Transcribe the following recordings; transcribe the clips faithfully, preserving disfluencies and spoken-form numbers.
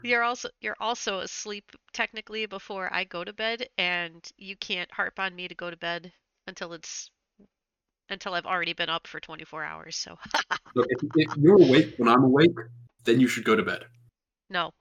You're also you're also asleep technically before I go to bed, and you can't harp on me to go to bed until it's until I've already been up for twenty-four hours. So Look, if, if you're awake when I'm awake, then you should go to bed. no.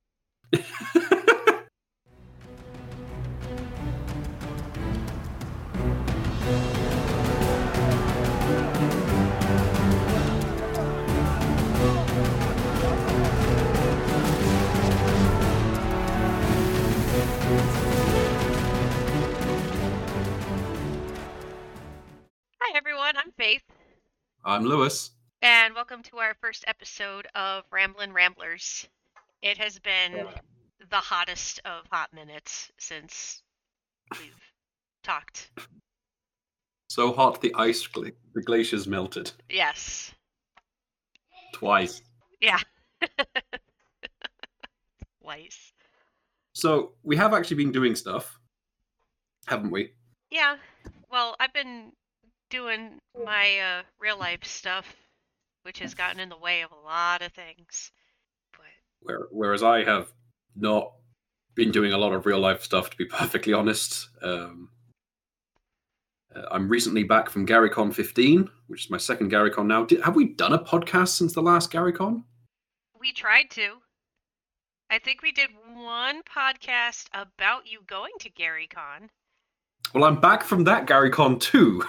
Hi everyone, I'm Faith, I'm Lewis. and welcome to our first episode of Ramblin' Ramblers. It has been the hottest of hot minutes since we've talked. So hot the ice, gla- the glaciers melted Yes. twice. Yeah. Twice. So we have actually been doing stuff, haven't we? Yeah. Well, I've been doing my uh, real life stuff, which has gotten in the way of a lot of things. But Where, whereas I have not been doing a lot of real life stuff, to be perfectly honest. Um, uh, I'm recently back from GaryCon fifteen, which is my second GaryCon now. Did, have we done a podcast since the last GaryCon? we tried to. I think we did one podcast about you going to GaryCon. Well, I'm back from that GaryCon too.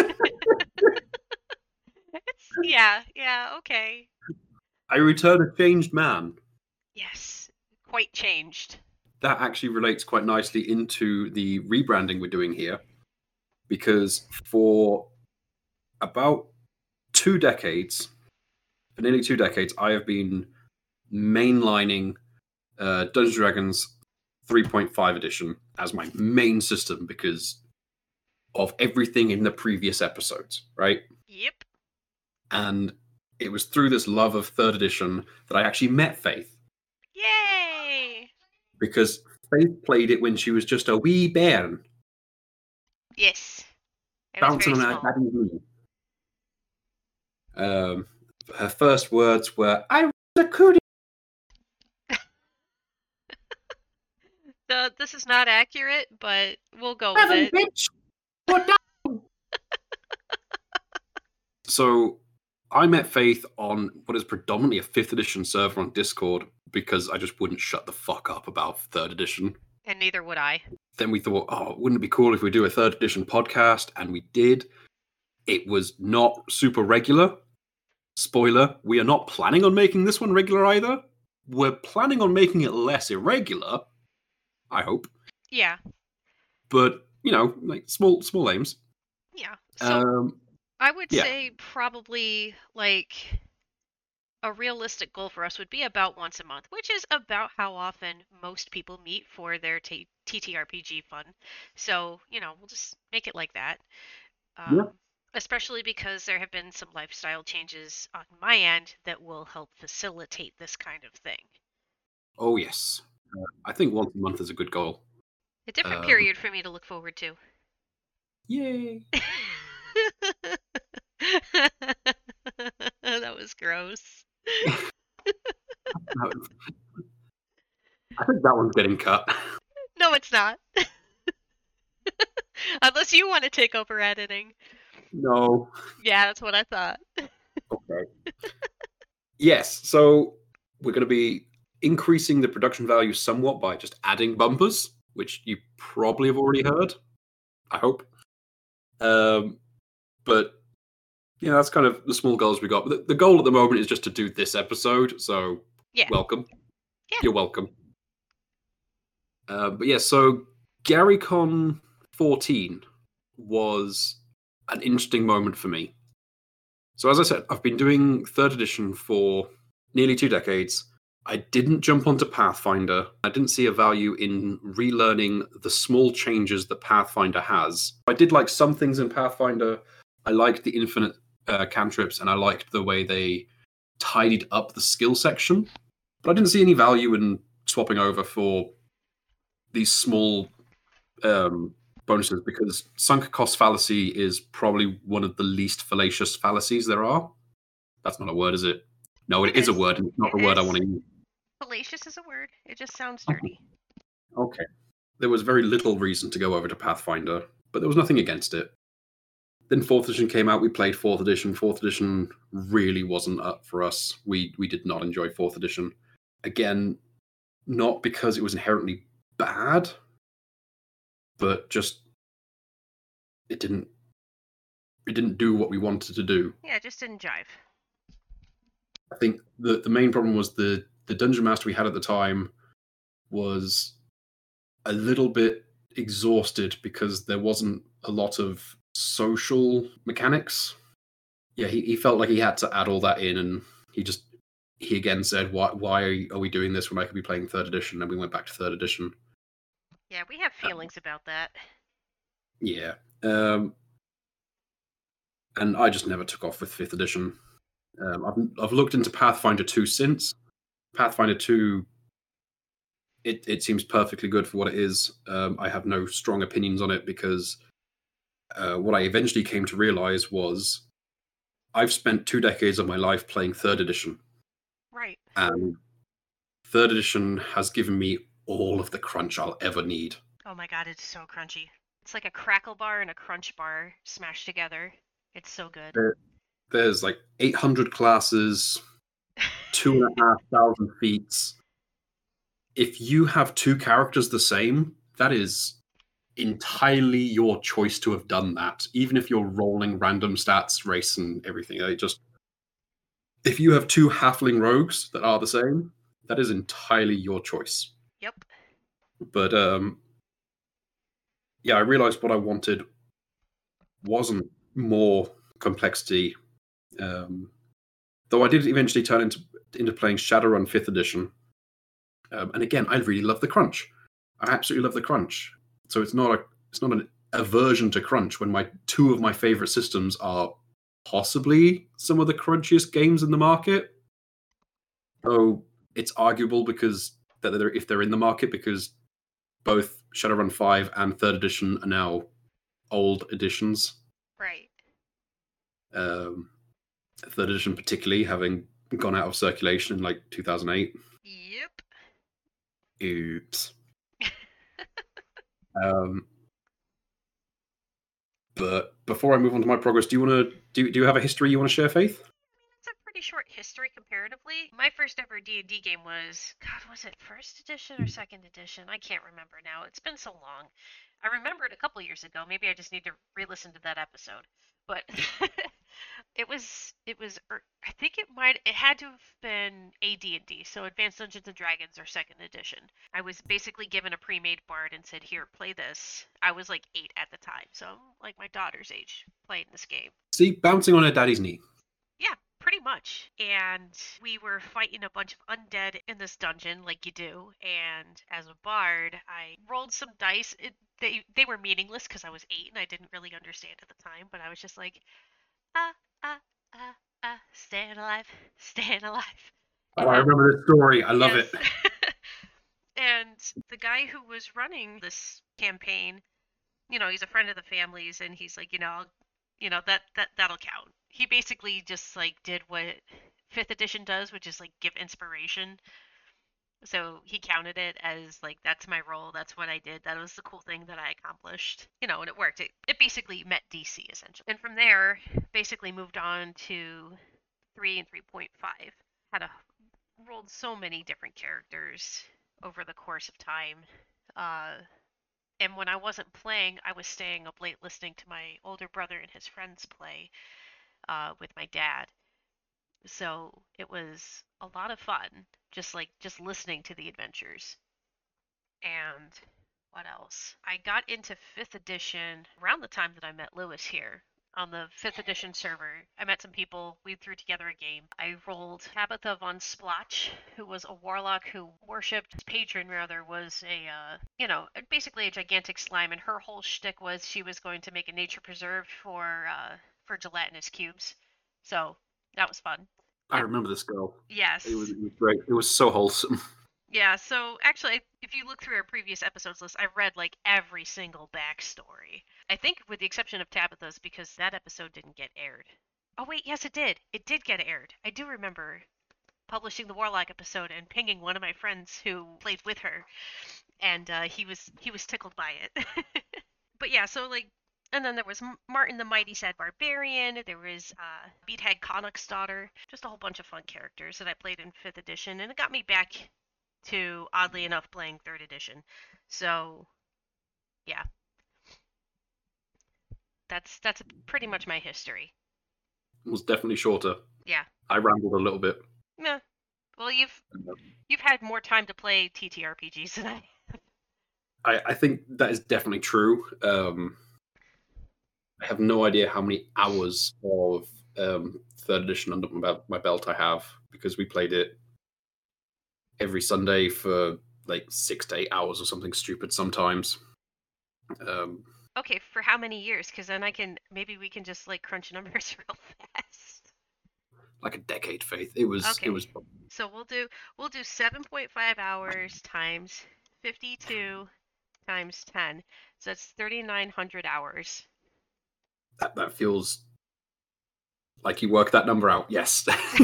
It's, yeah, yeah, okay. I return a changed man. Yes, quite changed. That actually relates quite nicely into the rebranding we're doing here, because for about two decades, for nearly two decades, I have been mainlining uh, Dungeons and Dragons three point five edition as my main system because of everything in the previous episodes, right? Yep. And it was through this love of third edition that I actually met Faith. Yay! Because Faith played it when she was just a wee bairn. Yes. It was Bouncing very on her small. daddy's knee. Um, her first words were, I was a cootie. The, this is not accurate, but we'll go with Heaven, it. bitch! Put down! So I met Faith on what is predominantly a fifth edition server on Discord because I just wouldn't shut the fuck up about third edition. And neither would I. Then we thought, oh, wouldn't it be cool if we do a third edition podcast? And we did. It was not super regular. Spoiler, we are not planning on making this one regular either. We're planning on making it less irregular, I hope. Yeah. But, you know, like small small aims. Yeah. So Um, I would yeah. say probably like a realistic goal for us would be about once a month, which is about how often most people meet for their t- T T R P G fun. So, you know, we'll just make it like that. Um, Yeah. Especially because there have been some lifestyle changes on my end that will help facilitate this kind of thing. Oh, yes. Uh, I think once a month is a good goal. A different Um, period for me to look forward to. Yay. That was gross. I think that one's getting cut. No, it's not. Unless you want to take over editing. No. Yeah, that's what I thought. Okay. Yes, so we're going to be increasing the production value somewhat by just adding bumpers, which you probably have already heard. I hope. Um, but yeah, that's kind of the small goals we got. The, the goal at the moment is just to do this episode. So Yeah. welcome. Yeah. You're welcome. Uh, but yeah, so GaryCon fourteen was an interesting moment for me. So as I said, I've been doing third edition for nearly two decades. I didn't jump onto Pathfinder. I didn't see a value in relearning the small changes that Pathfinder has. I did like some things in Pathfinder. I liked the infinite uh, cantrips, and I liked the way they tidied up the skill section. But I didn't see any value in swapping over for these small um, bonuses, because sunk cost fallacy is probably one of the least fallacious fallacies there are. That's not a word, is it? No, it It is a is. word, and it's not It the word I is. want to use. Fallacious is a word. It just sounds dirty. Okay. There was very little reason to go over to Pathfinder, but there was nothing against it. Then fourth edition came out. We played fourth edition. Fourth edition really wasn't up for us. We we did not enjoy fourth edition. Again, not because it was inherently bad, but just it didn't it didn't do what we wanted to do. Yeah, it just didn't jive. I think the the main problem was the the dungeon master we had at the time was a little bit exhausted because there wasn't a lot of social mechanics. Yeah, he, he felt like he had to add all that in, and he just he again said, "Why why are we doing this when I could be playing third edition?" And we went back to third edition. Yeah, we have feelings um, about that. Yeah, um, and I just never took off with fifth edition. Um, I've I've looked into Pathfinder two since. Pathfinder two, it it seems perfectly good for what it is. Um, I have no strong opinions on it because uh, what I eventually came to realize was I've spent two decades of my life playing third edition. Right. And third edition has given me all of the crunch I'll ever need. Oh my god, it's so crunchy. It's like a crackle bar and a crunch bar smashed together. It's so good. There, there's like eight hundred classes, two and a half thousand feats. If you have two characters the same, that is entirely your choice to have done that. Even if you're rolling random stats, race, and everything, I just if you have two halfling rogues that are the same, that is entirely your choice. Yep. But um, yeah, I realized what I wanted wasn't more complexity. Um, though I did eventually turn into into playing Shadowrun fifth edition. Um, and again, I really love the crunch. I absolutely love the crunch. So it's not a it's not an aversion to crunch when my two of my favorite systems are possibly some of the crunchiest games in the market. So it's arguable because that they're, if they're in the market because both Shadowrun five and third edition are now old editions. Right. Um, third edition particularly having gone out of circulation in like two thousand eight. Yep. Oops. um, but before I move on to my progress, do you want to do? Do you have a history you want to share, Faith? It's a pretty short history comparatively. My first ever D and D game was, God, was it first edition or second edition? I can't remember now. It's been so long. I remember it a couple years ago. Maybe I just need to re-listen to that episode. But it was, it was, I think it might, it had to have been A D and D, so Advanced Dungeons and Dragons or second edition. I was basically given a pre-made bard and said, here, play this. I was like eight at the time, so I'm like my daughter's age playing this game. See, bouncing on her daddy's knee. Yeah, pretty much. And we were fighting a bunch of undead in this dungeon, like you do. And as a bard, I rolled some dice. It, they they were meaningless because I was eight and I didn't really understand at the time. But I was just like, ah ah ah ah, staying alive, staying alive. Oh, I remember this story. I love yes. it. And the guy who was running this campaign, you know, he's a friend of the family's, and he's like, you know, I'll, you know, that that that'll count. He basically just like did what fifth edition does, which is like give inspiration. So he counted it as like that's my role, that's what I did, that was the cool thing that I accomplished, you know, and it worked. It it basically met D C essentially, and from there basically moved on to three and three point five. Had a rolled so many different characters over the course of time. Uh, and when I wasn't playing, I was staying up late listening to my older brother and his friends play uh, with my dad. So it was a lot of fun, just like just listening to the adventures. And what else? I got into fifth edition around the time that I met Lewis here on the fifth edition server. I met some people. We threw together a game. I rolled Tabitha von Splotch, who was a warlock who worshipped, his patron rather, was a, uh, you know, basically a gigantic slime. And her whole shtick was she was going to make a nature preserve for, uh, for gelatinous cubes. So that was fun. I remember this girl. Yes. It was, it was great. It was so wholesome. Yeah, so actually, if you look through our previous episodes list, I've read like every single backstory. I think with the exception of Tabitha's, because that episode didn't get aired. Oh wait, yes it did. It did get aired. I do remember publishing the Warlock episode and pinging one of my friends who played with her, and uh, he was he was tickled by it. But yeah, so like, and then there was Martin the Mighty Sad Barbarian. There was uh, Beathead Connacht's daughter. Just a whole bunch of fun characters that I played in fifth edition, and it got me back to, oddly enough, playing third edition. So yeah, that's that's pretty much my history. It was definitely shorter. Yeah. I rambled a little bit. Yeah. Well, you've you've had more time to play T T R P Gs than I. I, I think that is definitely true. Um, I have no idea how many hours of um, third edition under my, my belt I have, because we played it every Sunday for like six to eight hours or something stupid sometimes. Um, okay, for how many years? Because then I can maybe we can just like crunch numbers real fast. Like a decade, Faith. It was. Okay. It was. So we'll do we'll do seven point five hours times fifty-two times ten. So that's thirty-nine hundred hours. That that feels like you worked that number out. Yes.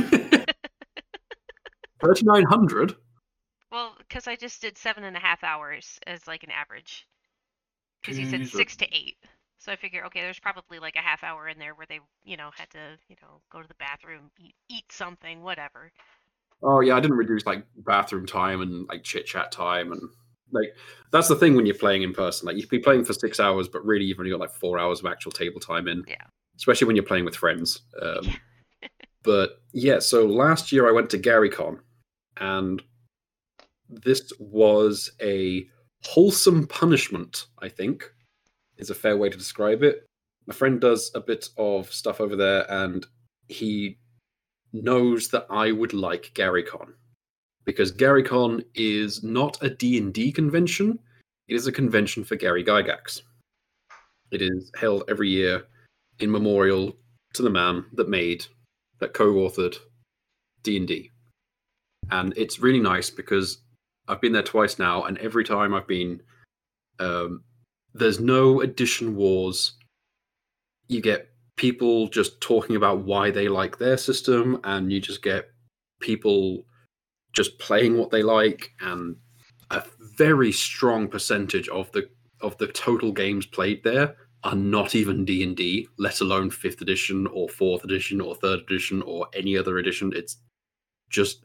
thirty-nine hundred. Well, because I just did seven and a half hours as like an average. Because you said six to eight. So I figure, okay, there's probably like a half hour in there where they, you know, had to, you know, go to the bathroom, eat, eat something, whatever. Oh yeah, I didn't reduce like bathroom time and like chit chat time, and like that's the thing when you're playing in person. Like you could be playing for six hours, but really you've only got like four hours of actual table time in. Yeah. Especially when you're playing with friends. Um, yeah. But yeah, so last year I went to GaryCon, and this was a wholesome punishment, I think, is a fair way to describe it. My friend does a bit of stuff over there, and he knows that I would like GaryCon, because GaryCon is not a D and D convention. It is a convention for Gary Gygax. It is held every year in memorial to the man that made, that co-authored D and D. And it's really nice because I've been there twice now, and every time I've been, um, there's no edition wars. You get people just talking about why they like their system, and you just get people just playing what they like, and a very strong percentage of the of the total games played there are not even D and D, let alone fifth edition or fourth edition or third edition or any other edition. It's just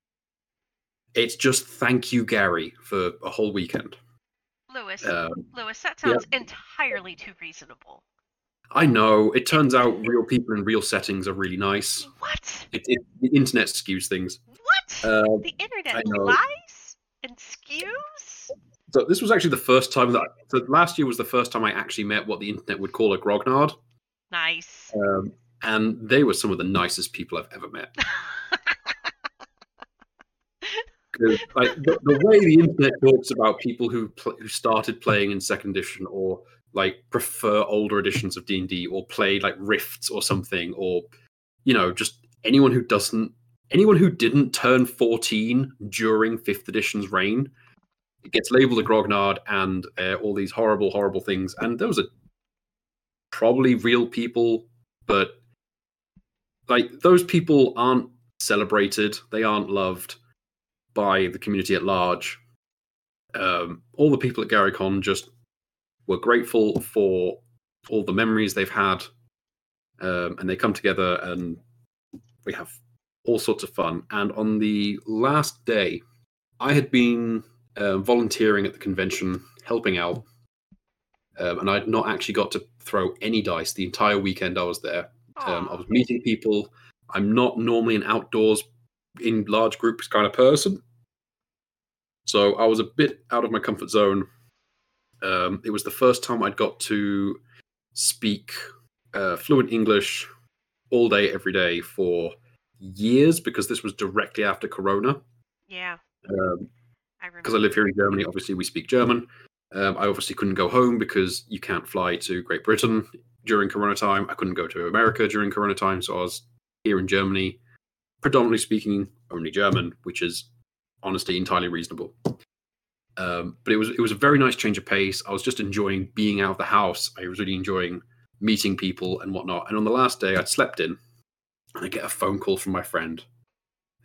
it's just thank you, Gary, for a whole weekend. Lewis, um, Lewis, that sounds yeah. entirely too reasonable. I know. It turns out real people in real settings are really nice. What? It, it, the internet skews things. What? Uh, the internet lies and skews? So this was actually the first time that... So last year was the first time I actually met what the internet would call a grognard. Nice. Um, and they were some of the nicest people I've ever met. Like the, the way the internet talks about people who pl- who started playing in second edition, or like prefer older editions of D and D, or play like Rifts or something, or you know, just anyone who doesn't, anyone who didn't turn fourteen during fifth edition's reign, it gets labeled a grognard and uh, all these horrible, horrible things. And those are probably real people, but like those people aren't celebrated, they aren't loved by the community at large. Um, all the people at GaryCon just were grateful for all the memories they've had, um, and they come together and we have all sorts of fun. And on the last day, I had been uh, volunteering at the convention, helping out, um, and I'd not actually got to throw any dice the entire weekend I was there. Um, I was meeting people. I'm not normally an outdoors in large groups kind of person, so I was a bit out of my comfort zone. Um, it was the first time I'd got to speak uh, fluent English all day, every day for years, because this was directly after Corona. Yeah. Um, because I, I live here in Germany, obviously we speak German. Um, I obviously couldn't go home because you can't fly to Great Britain during Corona time. I couldn't go to America during Corona time, so I was here in Germany, predominantly speaking only German, which is honestly entirely reasonable. Um, but it was it was a very nice change of pace. I was just enjoying being out of the house. I was really enjoying meeting people and whatnot. And on the last day, I'd slept in, and I get a phone call from my friend.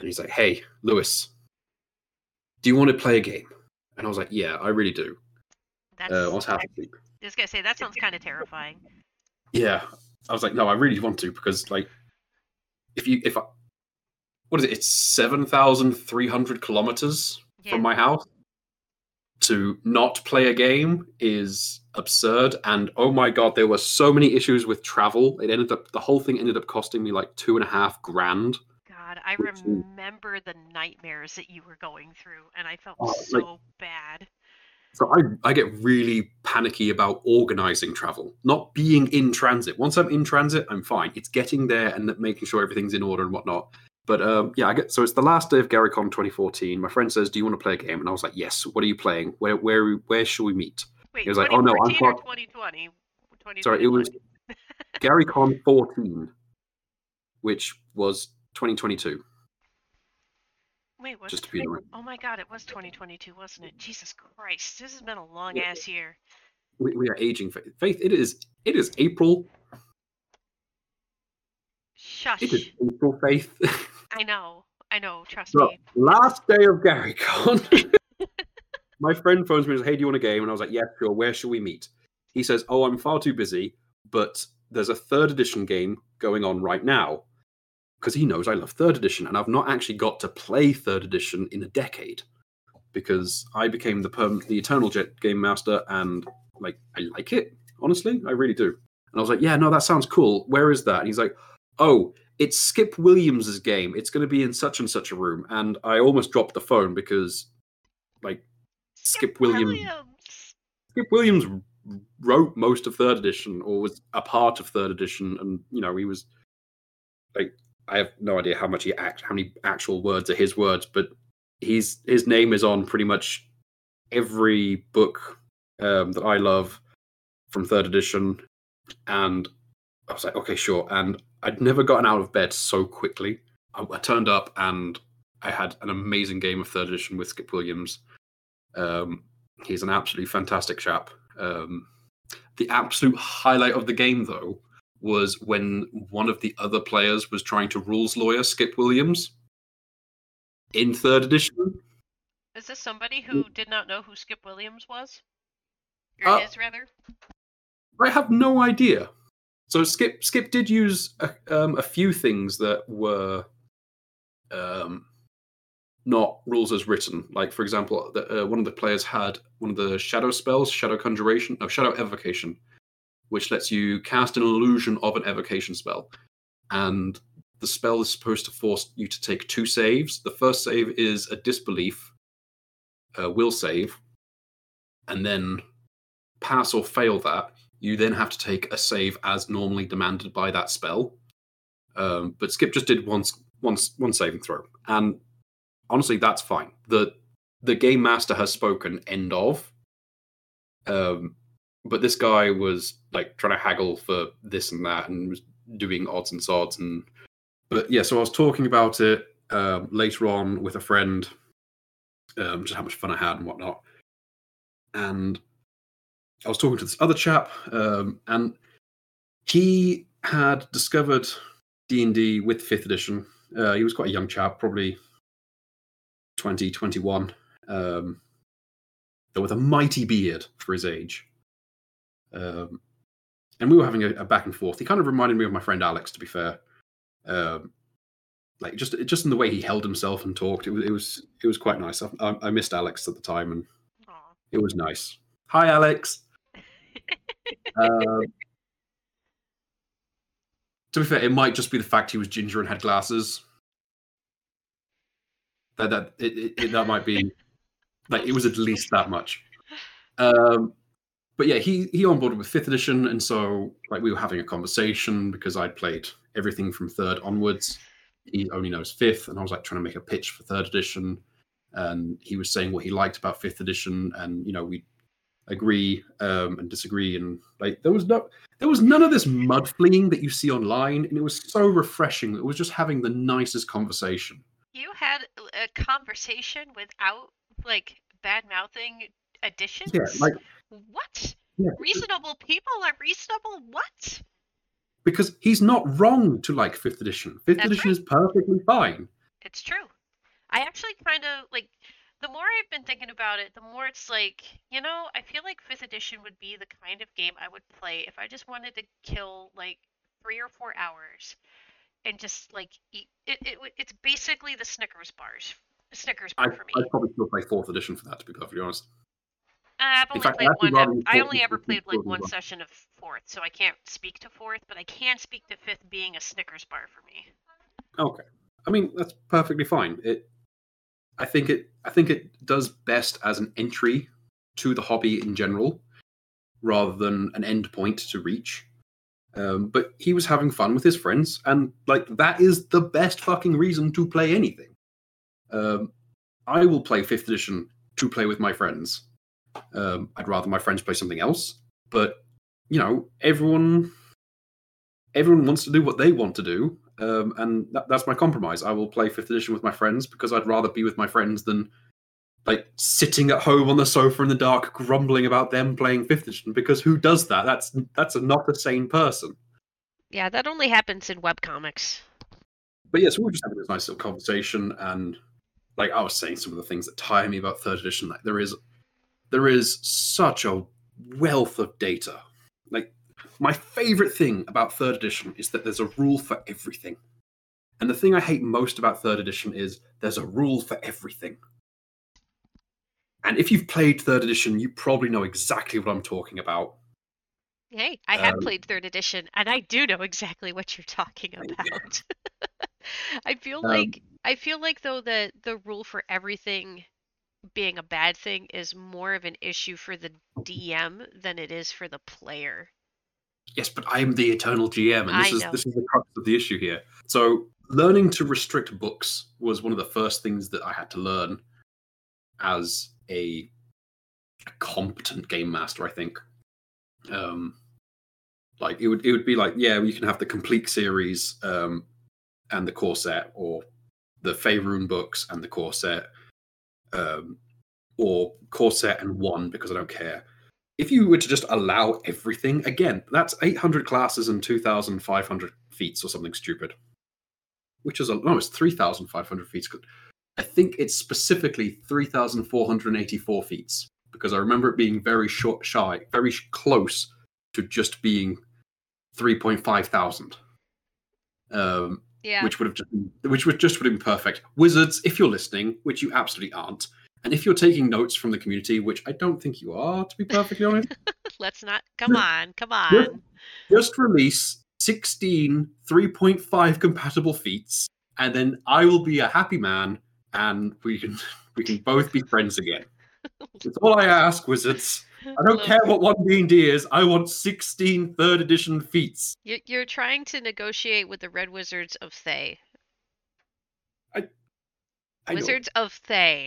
and he's like, "Hey, Lewis, do you want to play a game?" And I was like, "Yeah, I really do." That's. Uh, I was half asleep. I was gonna say that sounds kind of terrifying. Yeah, I was like, "No, I really want to because like, if you if I, what is it? It's seven thousand three hundred kilometers Yeah. from my house. To not play a game is absurd, and oh my god, there were so many issues with travel. It ended up the whole thing ended up costing me like two and a half grand. God, I which is- remember the nightmares that you were going through, and I felt Oh, so like- bad. So I, I get really panicky about organizing travel, not being in transit. Once I'm in transit, I'm fine. It's getting there and making sure everything's in order and whatnot. But um, yeah, I get so it's the last day of GaryCon twenty fourteen. My friend says, "Do you want to play a game?" And I was like, "Yes." What are you playing? Where where where shall we meet? Wait, He was like, "Oh no, I'm twenty fourteen or part- twenty twenty? sorry, it was GaryCon fourteen, which was twenty twenty-two. Wait, was Just it? to be in the room. Oh my god, it was twenty twenty-two, wasn't it? Jesus Christ, this has been a long Yeah. ass year. We, we are aging, Faith. Faith, it is it is April. Shush. It is April, Faith. I know. I know. Trust So, me. last day of GaryCon, my friend phones me and says, "Hey, do you want a game?" And I was like, "Yeah, sure. Where shall we meet?" He says, "Oh, I'm far too busy, but there's a third edition game going on right now." Because he knows I love third edition, and I've not actually got to play third edition in a decade. Because I became the perm- the Eternal Jet game master, and like I like it, honestly, I really do. And I was like, "Yeah, no, that sounds cool. Where is that?" And he's like, "Oh, it's Skip Williams' game. It's going to be in such and such a room." And I almost dropped the phone because, like, Skip Williams, Williams. Skip Williams wrote most of third edition, or was a part of third edition, and you know he was like, I have no idea how much he act, how many actual words are his words, but he's his name is on pretty much every book um, that I love from third edition, and I was like, okay, sure. And I'd never gotten out of bed so quickly. I, I turned up and I had an amazing game of third edition with Skip Williams. Um, he's an absolutely fantastic chap. Um, the absolute highlight of the game, though, was when one of the other players was trying to rules lawyer Skip Williams in third edition. Is this somebody who did not know who Skip Williams was? Or Uh, is, rather? I have no idea. So Skip Skip did use a, um, a few things that were um, not rules as written. Like, for example, the, uh, one of the players had one of the shadow spells, shadow conjuration, no, shadow evocation, which lets you cast an illusion of an evocation spell. And the spell is supposed to force you to take two saves. The first save is a disbelief, uh, will save, and then pass or fail that. You then have to take a save as normally demanded by that spell. Um, but Skip just did one, one, one saving throw. And honestly, that's fine. The the game master has spoken, end of. Um, but this guy was like trying to haggle for this and that and was doing odds and sods. And But yeah, so I was talking about it um, later on with a friend, um, just how much fun I had and whatnot. And I was talking to this other chap, um, and he had discovered D and D with fifth edition. Uh, he was quite a young chap, probably twenty, twenty-one, um, with a mighty beard for his age. Um, and we were having a, a back and forth. He kind of reminded me of my friend Alex, to be fair. Um, like just just in the way he held himself and talked, it was it was it was quite nice. I, I missed Alex at the time, and Aw. it was nice. Hi, Alex. Um, to be fair, it might just be the fact he was ginger and had glasses. That that it, it, it that might be like it was at least that much. Um, but yeah, he he onboarded with fifth edition, and so like we were having a conversation because I'd played everything from third onwards. He only knows fifth, and I was like trying to make a pitch for third edition, and he was saying what he liked about fifth edition, and you know we agree um, and disagree, and like there was no there was none of this mud fleeing that you see online, and it was so refreshing. It was just having the nicest conversation. You had a conversation without like bad mouthing additions? Yeah, like what? yeah, Reasonable people are reasonable? What? because he's not wrong to like fifth edition. Fifth That's edition right. is perfectly fine. It's true. I actually kind of like the more I've been thinking about it, the more it's like, you know, I feel like fifth edition would be the kind of game I would play if I just wanted to kill like three or four hours and just like eat it, it it's basically the Snickers bars. Snickers I, bar for me. I'd probably still play fourth edition for that, to be perfectly honest. I've In only fact, I'd played actually one. rather use I fourth only ever edition than played like fourth one edition. session of fourth, so I can't speak to fourth, but I can speak to fifth being a Snickers bar for me. Okay, I mean that's perfectly fine. It, I think it, I think it does best as an entry to the hobby in general, rather than an end point to reach. Um, but he was having fun with his friends, and like that is the best fucking reason to play anything. Um, I will play fifth edition to play with my friends. Um, I'd rather my friends play something else, but you know, everyone everyone wants to do what they want to do, um, and that, that's my compromise. I will play fifth edition with my friends because I'd rather be with my friends than like sitting at home on the sofa in the dark, grumbling about them playing fifth edition. Because who does that? That's that's a, not a sane person. Yeah, that only happens in webcomics. But yes, yeah, so we were just having this nice little conversation, and like I was saying, some of the things that tire me about third edition. Like there is there is such a wealth of data. Like my favorite thing about third edition is that there's a rule for everything. And the thing I hate most about third edition is there's a rule for everything. And if you've played third edition, you probably know exactly what I'm talking about. Hey, I have um, played third edition, and I do know exactly what you're talking about. I feel um, like I feel like though the the rule for everything being a bad thing is more of an issue for the D M than it is for the player. Yes, but I am the eternal G M, and this I is know. this is the crux of the issue here. So learning to restrict books was one of the first things that I had to learn as a, a competent game master, I think. Um, like it would it would be like, yeah, you can have the complete series um, and the core set, or the Faerun books and the core set, um, or core set and one because I don't care. If you were to just allow everything, again, that's eight hundred classes and two thousand five hundred feats or something stupid. Which is, a, no, it's three thousand five hundred feats. I think it's specifically three thousand four hundred eighty-four feats, because I remember it being very short, shy, very close to just being three point five thousand. Um, yeah. Which would have just been, which would just would have been perfect. Wizards, if you're listening, which you absolutely aren't, and if you're taking notes from the community, which I don't think you are, to be perfectly honest. Let's not. Come on, come on. Just, just release sixteen three point five compatible feats, and then I will be a happy man, and we can we can both be friends again. That's all I ask, Wizards. I don't care what one D and D is. I want sixteen third edition feats. You're trying to negotiate with the Red Wizards of Thay. I, I Wizards know. of Thay.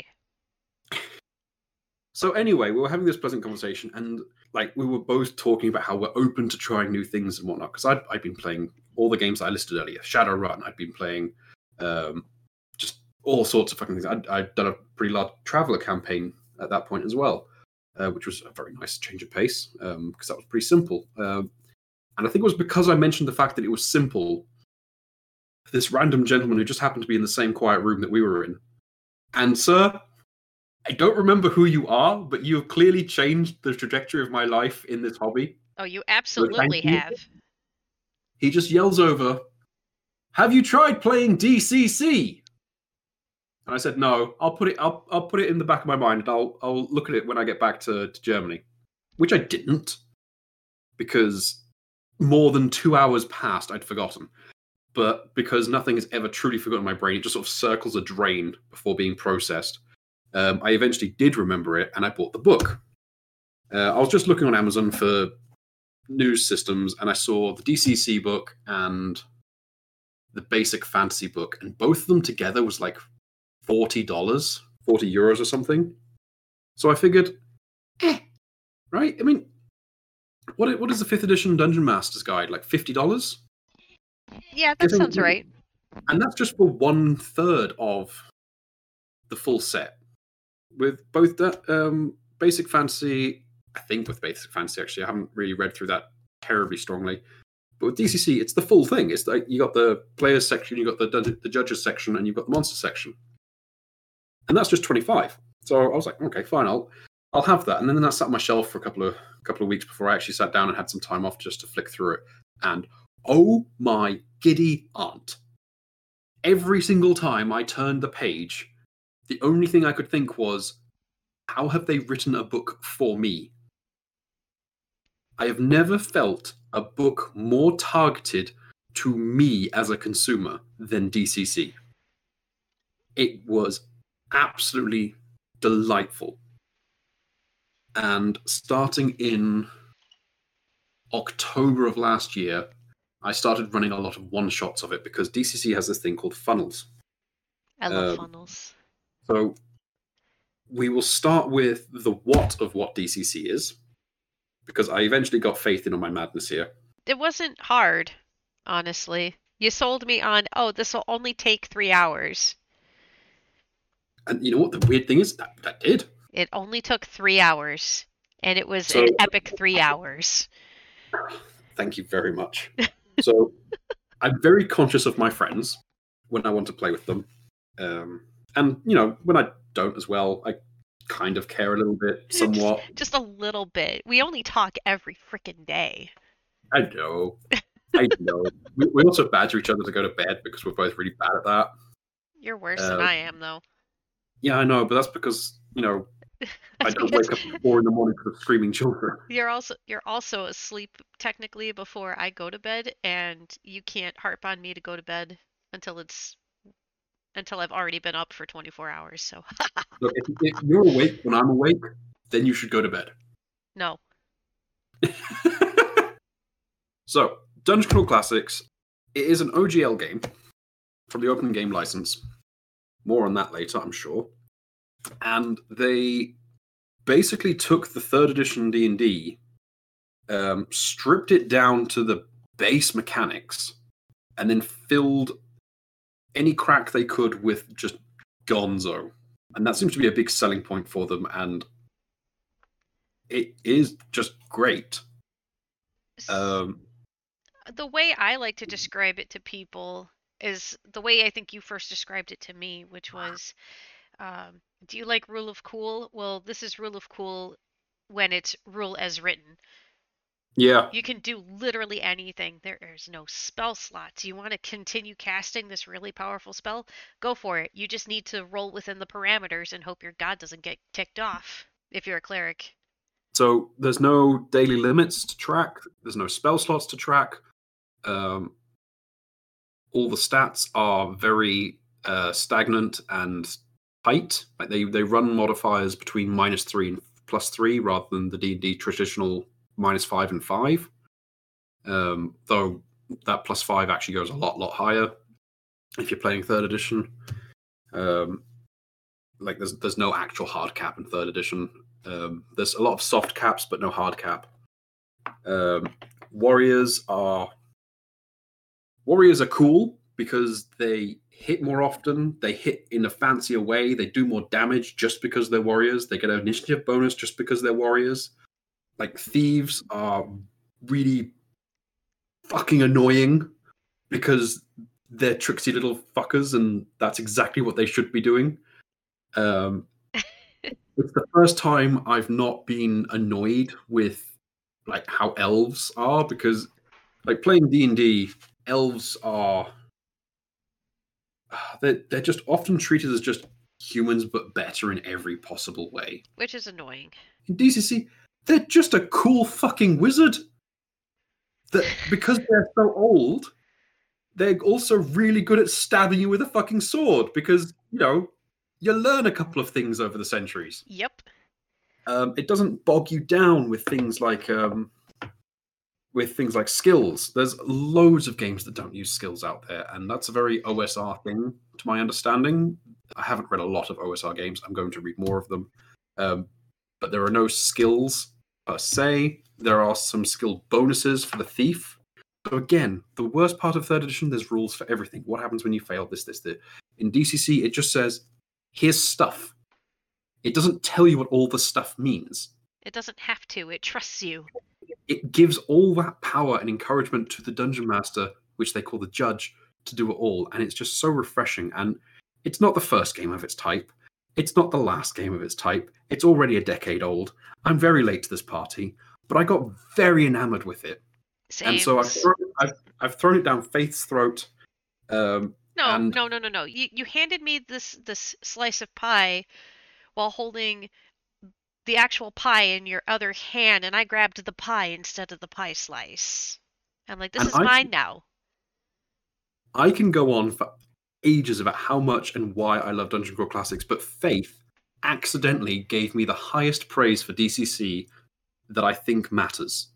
So anyway, we were having this pleasant conversation, and like we were both talking about how we're open to trying new things and whatnot. Because I'd I'd been playing all the games I listed earlier, Shadowrun. I'd been playing um, just all sorts of fucking things. I'd, I'd done a pretty large Traveller campaign at that point as well, uh, which was a very nice change of pace because um, that was pretty simple. Um, and I think it was because I mentioned the fact that it was simple. This random gentleman who just happened to be in the same quiet room that we were in, and sir, I don't remember who you are, but you have clearly changed the trajectory of my life in this hobby. Oh, you absolutely so have. He just yells over, "Have you tried playing D C C?" And I said, "No. I'll put it. I'll I'll put it in the back of my mind. And I'll I'll look at it when I get back to, to Germany," which I didn't, because more than two hours passed, I'd forgotten. But because nothing is ever truly forgotten in my brain, it just sort of circles a drain before being processed. Um, I eventually did remember it, and I bought the book. Uh, I was just looking on Amazon for news systems, and I saw the D C C book and the basic fantasy book, and both of them together was like forty dollars, forty euros or something. So I figured, eh, right? I mean, what what is the fifth edition Dungeon Master's Guide, like fifty dollars? Yeah, that sounds right. And that's just for one third of the full set. With both that um, basic fantasy, I think with basic fantasy, actually, I haven't really read through that terribly strongly. But with D C C, it's the full thing. It's like you got the players section, you got the the judges section, and you've got the monster section. and that's just twenty-five. So I was like, okay, fine, I'll I'll have that. And then that sat on my shelf for a couple of couple of weeks before I actually sat down and had some time off just to flick through it. And oh my giddy aunt! Every single time I turned the page, the only thing I could think was, how have they written a book for me? I have never felt a book more targeted to me as a consumer than D C C. It was absolutely delightful. And starting in October of last year, I started running a lot of one-shots of it because D C C has this thing called funnels. I love Um, funnels. So we will start with the what of what D C C is, because I eventually got faith in on my madness here. It wasn't hard, honestly. You sold me on, oh, this will only take three hours. And you know what the weird thing is? That, that did. It only took three hours, and it was So- an epic three hours. Thank you very much. So I'm very conscious of my friends when I want to play with them. Um, and, you know, when I don't as well, I kind of care a little bit, somewhat. Just a little bit. We only talk every freaking day. I know. I know. We, we also badger each other to go to bed because we're both really bad at that. You're worse Uh, than I am, though. Yeah, I know, but that's because, you know, I That's don't because wake up at four in the morning because of screaming children. you're also you're also asleep technically before I go to bed, and you can't harp on me to go to bed until it's until I've already been up for twenty-four hours. So Look, if, if you're awake when I'm awake, then you should go to bed. no. So, Dungeon Crawl Classics, it is an O G L game from the Open Game License. More on that later, I'm sure. And they basically took the third edition D and D, um, stripped it down to the base mechanics, and then filled any crack they could with just gonzo. And that seems to be a big selling point for them, and it is just great. Um, The way I like to describe it to people is the way I think you first described it to me, which was, um, do you like Rule of Cool? Well, this is Rule of Cool when it's rule as written. yeah, You can do literally anything. There's no spell slots. You want to continue casting this really powerful spell? Go for it. You just need to roll within the parameters and hope your god doesn't get ticked off if you're a cleric. so there's no daily limits to track. There's no spell slots to track. Um, all the stats are very uh, stagnant and tight. Like they they run modifiers between minus three and plus three rather than the D and D traditional minus five and five. Um, though that plus five actually goes a lot lot higher if you're playing third edition. Um, like there's there's no actual hard cap in third edition. Um, there's a lot of soft caps, but no hard cap. Um, warriors are warriors are cool because they hit more often. They hit in a fancier way. They do more damage just because they're warriors. They get an initiative bonus just because they're warriors. Like thieves are really fucking annoying because they're tricksy little fuckers, and that's exactly what they should be doing. Um, it's the first time I've not been annoyed with like how elves are, because like playing D and D, elves are they're, they're just often treated as just humans but better in every possible way. Which is annoying. In D C C, they're just a cool fucking wizard. That because they're so old, they're also really good at stabbing you with a fucking sword because, you know, you learn a couple of things over the centuries. Yep. Um, it doesn't bog you down with things like um, with things like skills. There's loads of games that don't use skills out there, and that's a very O S R thing, to my understanding. I haven't read a lot of O S R games. I'm going to read more of them. Um, but there are no skills per se. There are some skill bonuses for the thief. So again, the worst part of third edition, there's rules for everything. What happens when you fail this, this, this? In D C C, it just says, here's stuff. It doesn't tell you what all the stuff means. It doesn't have to. It trusts you. It gives all that power and encouragement to the dungeon master, which they call the judge, to do it all. And it's just so refreshing. And it's not the first game of its type. It's not the last game of its type. It's already a decade old. I'm very late to this party, but I got very enamored with it. And so I've Sames. thrown, I've, I've thrown it down Faith's throat. Um, No, and no, no, no, no. You you handed me this this slice of pie while holding the actual pie in your other hand, and I grabbed the pie instead of the pie slice. I'm like, this and is I mine now. I can go on for ages about how much and why I love Dungeon Crawl Classics, but Faith accidentally gave me the highest praise for D C C that I think matters.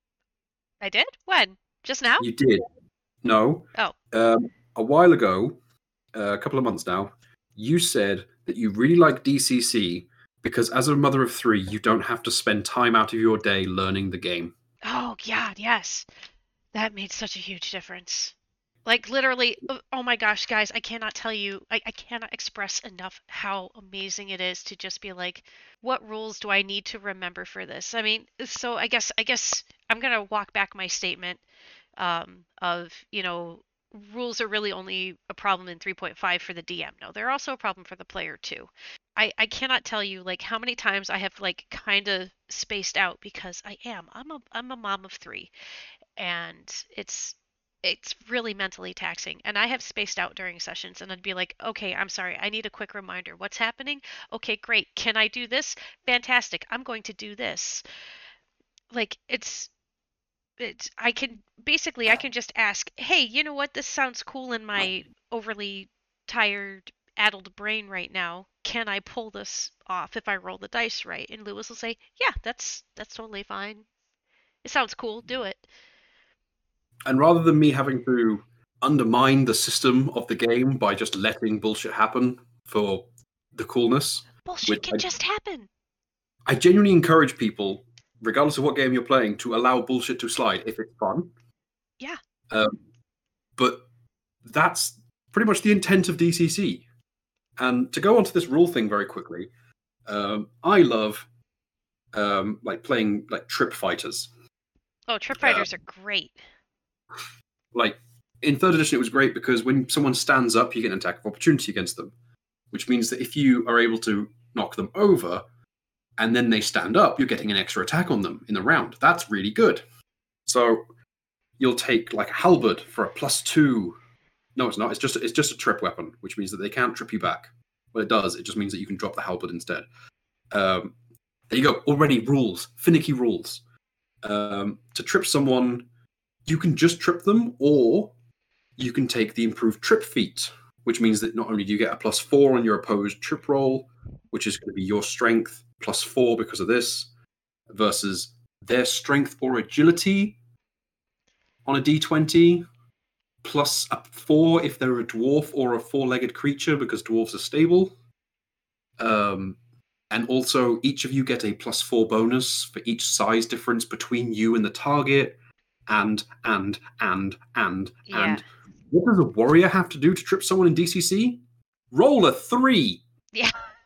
I did? When? Just now? You did. No. Oh. Um, a while ago, uh, a couple of months now, you said that you really like D C C because as a mother of three, you don't have to spend time out of your day learning the game. Oh, God, yes. That made such a huge difference. Like, literally, oh my gosh, guys, I cannot tell you, I, I cannot express enough how amazing it is to just be like, what rules do I need to remember for this? I mean, so I guess, I guess I'm going to walk back my statement um, of, you know, rules are really only a problem in three point five for the D M. No, they're also a problem for the player too. I, I cannot tell you like how many times I have like kind of spaced out because I am. I'm a I'm a mom of three and it's it's really mentally taxing. And I have spaced out during sessions and I'd be like, okay, I'm sorry, I need a quick reminder. What's happening? Okay, great. Can I do this? Fantastic. I'm going to do this. Like it's it's I can basically I can just ask, hey, you know what? This sounds cool in my overly tired, addled brain right now. Can I pull this off if I roll the dice right? And Lewis will say, yeah, that's that's totally fine. It sounds cool. Do it. And rather than me having to undermine the system of the game by just letting bullshit happen for the coolness, Bullshit which can I, just happen. I genuinely encourage people, regardless of what game you're playing, to allow bullshit to slide if it's fun. Yeah. Um, but that's pretty much the intent of D C C. And to go on to this rule thing very quickly, um, I love um, like playing like trip fighters. Oh, trip fighters uh, are great. Like in third edition, it was great because when someone stands up, you get an attack of opportunity against them, which means that if you are able to knock them over and then they stand up, you're getting an extra attack on them in the round. That's really good. So you'll take like a halberd for a plus two. No, it's not. It's just it's just a trip weapon, which means that they can't trip you back. Well, it does. It just means that you can drop the halberd instead. Um, there you go. Already rules, finicky rules. Um, to trip someone, you can just trip them, or you can take the improved trip feat, which means that not only do you get a plus four on your opposed trip roll, which is going to be your strength plus four because of this, versus their strength or agility on a d twenty, plus a four if they're a dwarf or a four-legged creature because dwarves are stable. Um, and also, each of you get a plus four bonus for each size difference between you and the target. And, and, and, and, yeah. and. What does a warrior have to do to trip someone in D C C? Roll a three! Yeah.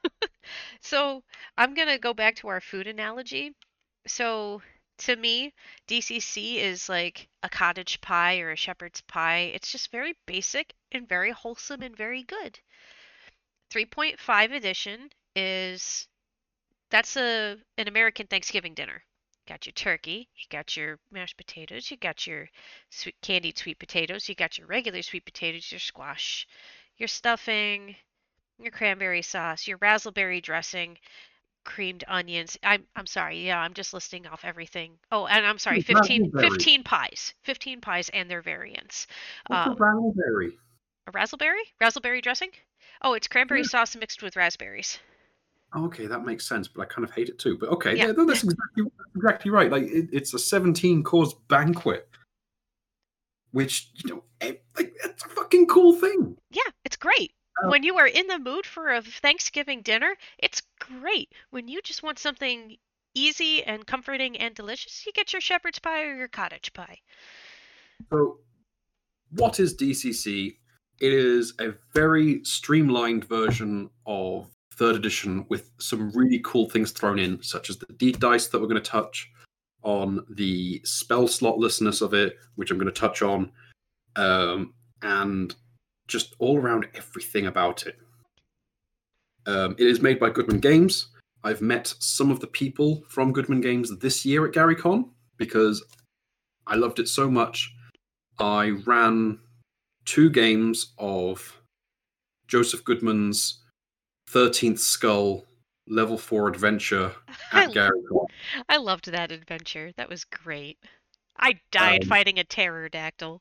So, I'm going to go back to our food analogy. So, to me, D C C is like a cottage pie or a shepherd's pie. It's just very basic and very wholesome and very good. three point five edition is that's a an American Thanksgiving dinner. You got your turkey, you got your mashed potatoes, you got your sweet candied sweet potatoes, you got your regular sweet potatoes, your squash, your stuffing, your cranberry sauce, your raspberry dressing, creamed onions. I'm I'm sorry. Yeah, I'm just listing off everything. Oh, and I'm sorry. fifteen, fifteen pies. fifteen pies and their variants. What's Um, a raspberry? a raspberry? Raspberry dressing? Oh, it's cranberry Yeah. sauce mixed with raspberries. Okay, that makes sense, but I kind of hate it too. But okay, Yeah. yeah, that's exactly exactly right. Like it, it's a seventeen course banquet, which you know, like it's a fucking cool thing. Yeah, it's great. Uh, when you are in the mood for a Thanksgiving dinner, it's great. When you just want something easy and comforting and delicious, you get your shepherd's pie or your cottage pie. So, what is D C C? It is a very streamlined version of third edition with some really cool things thrown in, such as the deep dice that we're going to touch on, the spell slotlessness of it, which I'm going to touch on, um, and just all around everything about it. Um, it is made by Goodman Games. I've met some of the people from Goodman Games this year at GaryCon because I loved it so much. I ran two games of Joseph Goodman's thirteenth Skull Level four Adventure I, at GaryCon. I loved that adventure. That was great. I died Um, fighting a pterodactyl.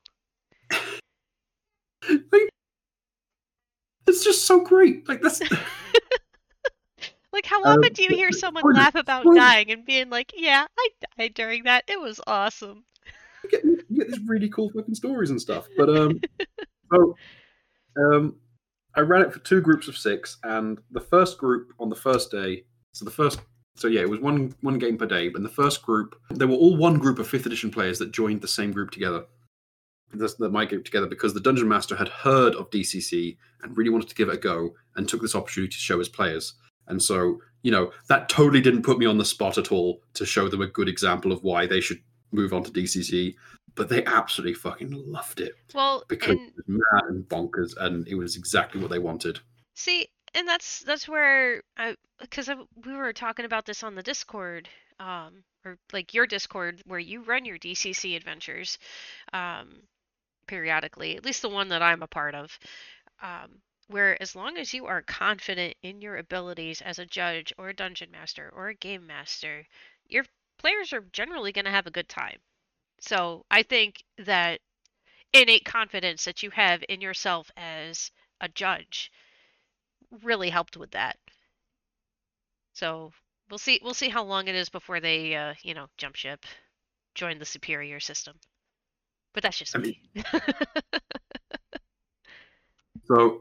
like, it's just so great. Like that's Like, how um, often do you hear someone spoilers, laugh about spoilers. dying and being like, yeah, I died during that. It was awesome. You get, you get these really cool fucking stories and stuff. But um, so um, I ran it for two groups of six, and the first group on the first day. So the first, so yeah, it was one one game per day. But in the first group, they were all one group of fifth edition players that joined the same group together. This, that my group together because the dungeon master had heard of D C C and really wanted to give it a go and took this opportunity to show his players. And so, you know, that totally didn't put me on the spot at all to show them a good example of why they should move on to D C C. But they absolutely fucking loved it Well, because and it was mad and bonkers, and it was exactly what they wanted. see, and that's that's where I, because we were talking about this on the Discord, um, or like your Discord where you run your D C C adventures, um, periodically, at least the one that I'm a part of. Um, where as long as you are confident in your abilities as a judge or a dungeon master or a game master, your players are generally going to have a good time. So I think that innate confidence that you have in yourself as a judge really helped with that. So we'll see we'll see how long it is before they uh, you know, jump ship, join the superior system. But that's just I mean, me. so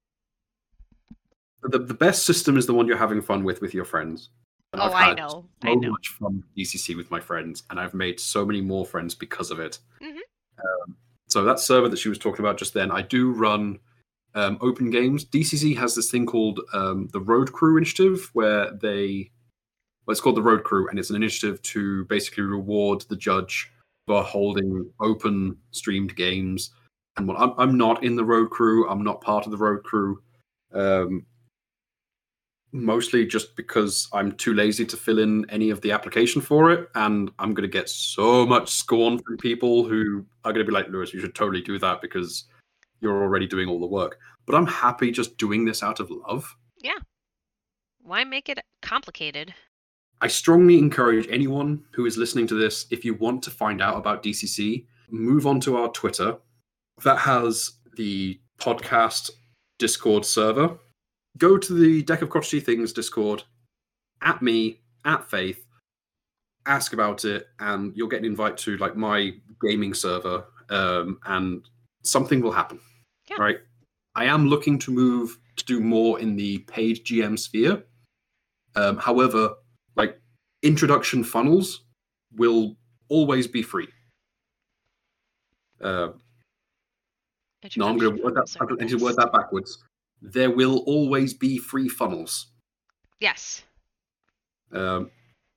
the, the best system is the one you're having fun with with your friends. And Oh, I've I had know. so I know. much fun with D C C with my friends, and I've made so many more friends because of it. Mhm. Um, so that server that she was talking about just then, I do run um, open games. D C C has this thing called um, the Road Crew Initiative, where they, well, it's called the Road Crew, and it's an initiative to basically reward the judge for holding open streamed games. And well, I'm, I'm not in the Road Crew. I'm not part of the Road Crew. Um, mostly just because I'm too lazy to fill in any of the application for it, and I'm going to get so much scorn from people who are going to be like, Lewis, you should totally do that because you're already doing all the work. But I'm happy just doing this out of love. Yeah. Why make it complicated? I strongly encourage anyone who is listening to this, if you want to find out about D C C, move on to our Twitter. That has the podcast Discord server. Go to the Deck of Crotchety Things Discord, at me, at Faith, ask about it, and you'll get an invite to like my gaming server, um, and something will happen. Yeah. Right? I am looking to move to do more in the paid G M sphere. Um, however, like introduction funnels will always be free. Uh, no, I'm going to word that. I need to word that backwards. There will always be free funnels. Yes. Um,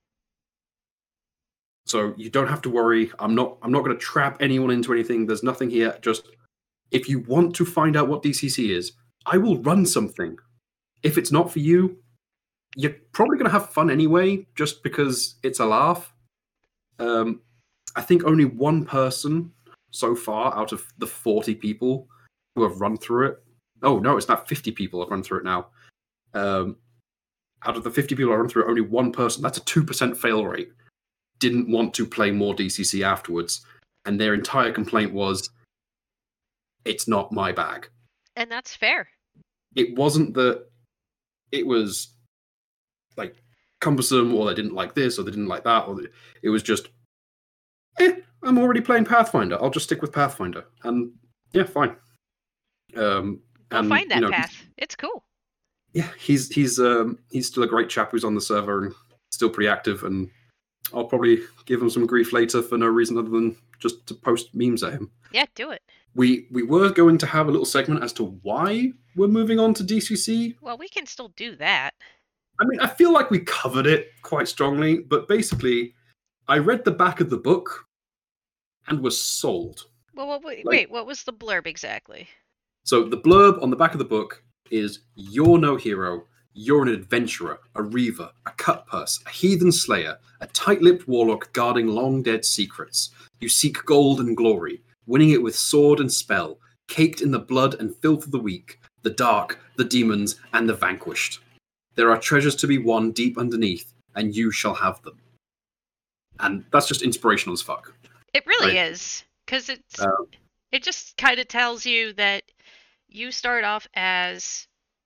so you don't have to worry. I'm not. I'm not going to trap anyone into anything. There's nothing here. Just if you want to find out what D C C is, I will run something. If it's not for you, you're probably going to have fun anyway, just because it's a laugh. Um, I think only one person so far out of the forty people who have run through it. Oh, no, it's not fifty people have run through it now. Um, out of the fifty people who have run through it, only one person, that's a two percent fail rate, didn't want to play more D C C afterwards. And their entire complaint was, it's not my bag. And that's fair. It wasn't that it was like cumbersome, or they didn't like this, or they didn't like that, or it was just, eh, I'm already playing Pathfinder. I'll just stick with Pathfinder. And yeah, fine. Um, Go and, find that you know, path. It's cool. Yeah, he's he's um, he's still a great chap who's on the server and still pretty active. And I'll probably give him some grief later for no reason other than just to post memes at him. Yeah, do it. We we were going to have a little segment as to why we're moving on to D C C. Well, we can still do that. I mean, I feel like we covered it quite strongly, but basically, I read the back of the book and was sold. Well, wait, Like- wait, what was the blurb exactly? So the blurb on the back of the book is, "You're no hero. You're an adventurer, a reaver, a cutpurse, a heathen slayer, a tight-lipped warlock guarding long-dead secrets. You seek gold and glory, winning it with sword and spell, caked in the blood and filth of the weak, the dark, the demons, and the vanquished. There are treasures to be won deep underneath, and you shall have them. And that's just inspirational as fuck. It really right? is, because it's Uh, it just kind of tells you that you start off as,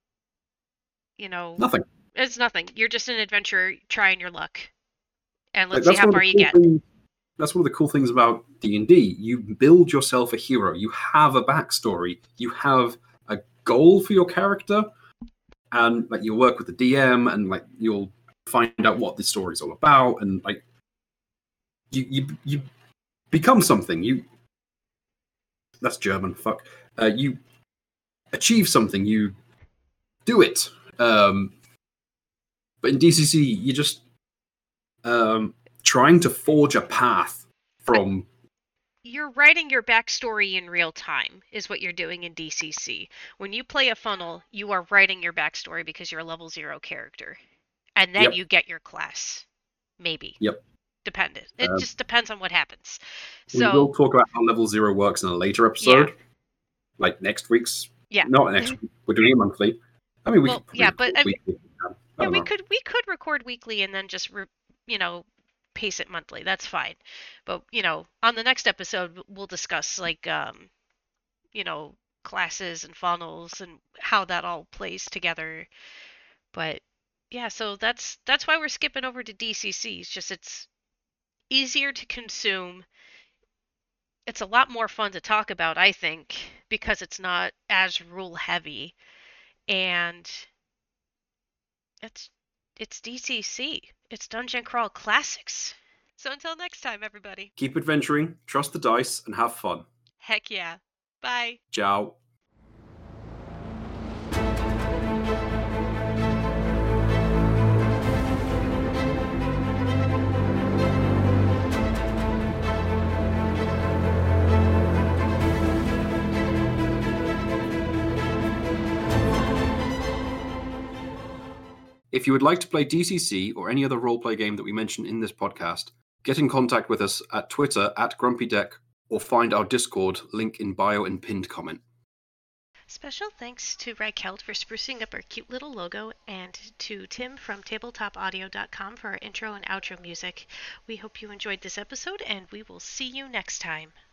you know, nothing. it's nothing. You're just an adventurer trying your luck, and Like, let's see that's how one of far the you cool get. things, that's one of the cool things about D and D. You build yourself a hero. You have a backstory. You have a goal for your character, and like you work with the D M, and like you'll find out what the story's all about, and like you you you become something. You that's German. Fuck. Uh, you achieve something. You do it. Um, but in D C C, you just um, trying to forge a path from. You're writing your backstory in real time, is what you're doing in D C C. When you play a funnel, you are writing your backstory because you're a level zero character. And then Yep. you get your class. Maybe. Yep. Dependent. It Um, just depends on what happens. we So, will talk about how level zero works in a later episode, yeah. like next week's. Yeah. Not next week. We're doing it monthly. I mean, we Well, could yeah, record but I mean, weekly. I yeah, don't we know. could we could record weekly and then just re, you know, pace it monthly. That's fine. But, you know, on the next episode we'll discuss like um, you know, classes and funnels and how that all plays together. But yeah, so that's that's why we're skipping over to D C C. It's just it's easier to consume. It's a lot more fun to talk about, I think, because it's not as rule heavy, and it's it's D C C. It's Dungeon Crawl Classics. So until next time, everybody. Keep adventuring, trust the dice, and have fun. Heck yeah. Bye. Ciao. If you would like to play D C C or any other roleplay game that we mention in this podcast, get in contact with us at Twitter at GrumpyDeck or find our Discord, link in bio and pinned comment. Special thanks to Reichelt for sprucing up our cute little logo, and to Tim from tabletop audio dot com for our intro and outro music. We hope you enjoyed this episode, and we will see you next time.